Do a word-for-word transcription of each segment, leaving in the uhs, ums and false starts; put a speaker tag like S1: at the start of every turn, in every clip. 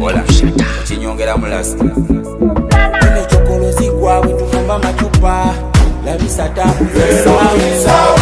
S1: Ola chinyongera mulasta
S2: Ine chokolo zikwawe tufumba machupa Labisa tamu
S3: Sawa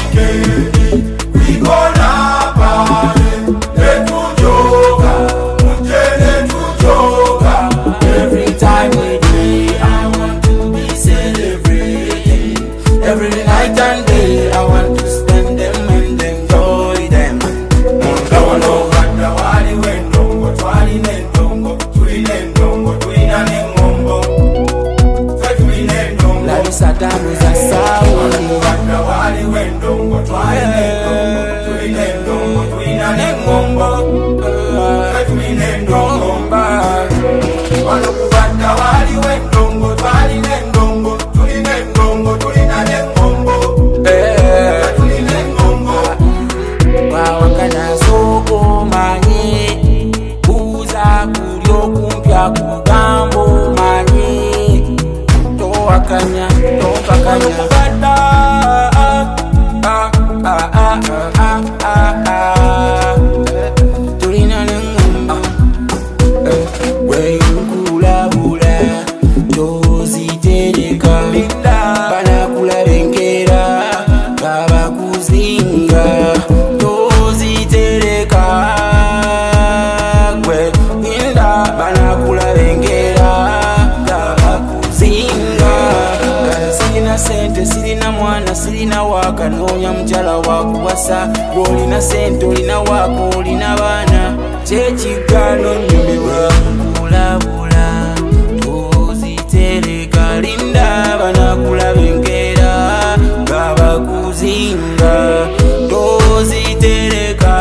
S3: We gonna party Letu joga Muje letu joga
S2: Every time we do I want to be celebrating Every night and day I want to spend them and enjoy them
S3: Mundawano Ganda wali wendongo Twali nendongo Tuli nendongo Tuina nengombo Tuli nendongo
S2: Labisa tamu za sawa
S3: Ganda wali wendongo Twali nendongo Tuli nendongo Tuina nengombo Tuli nendongo Wano kubanda wali wendongo Twali nendongo Tuli nendongo Tuina nengombo Tuli nengombo
S2: Wawakana soko manye Uza kulyo kumpya kugambo manye Towakanya, towakanya Bata ah ah ah ah ah ah ah Tulina nengomba Wenkula bula Tozitereka Banakula benkera Baba kuzinga Tozitereka Gwe inda Banakula benkera Baba kuzinga Sirina sente, sirina mwana, sirina waka Nonya mchala wakuwasa Golina sente, olina wako, olina bana Chechigano nyumiwa Kula bula Tozitereka Linda banakula benkera Baba kuzinga Tozitereka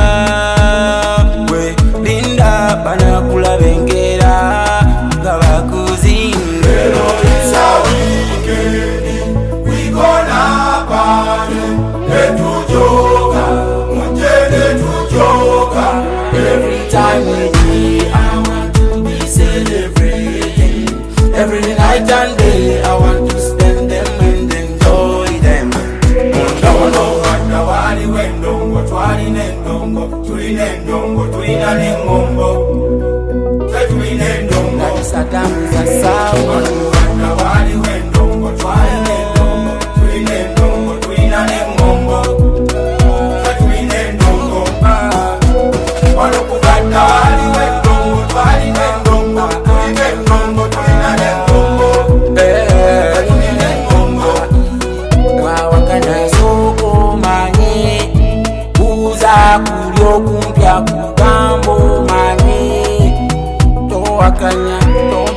S2: We Linda banakula benkera Baba kuzinga
S3: It's a weekend, we gonna party. Letu joga, muje letu joga.
S2: Every time we do I want to be celebrating Every night and day I want to spend them and enjoy them
S3: Mundawano ganda wali wendongo, twali nendongo, tuli nendongo, tuina nengombo. Tuli nendongo,
S2: Labisa tamu za sawa
S3: ganda wali wendongo, twali nendongo, tuli nendongo, tuina nengombo. Tuli nendongo, wano kubanda wali wendongo, twali nendongo, tuli nendongo, tuina nengombo. Tuli nengombo.
S2: Wawakana soko manye Uza kulyo kumpya kugambo manye Towakanya, towakanya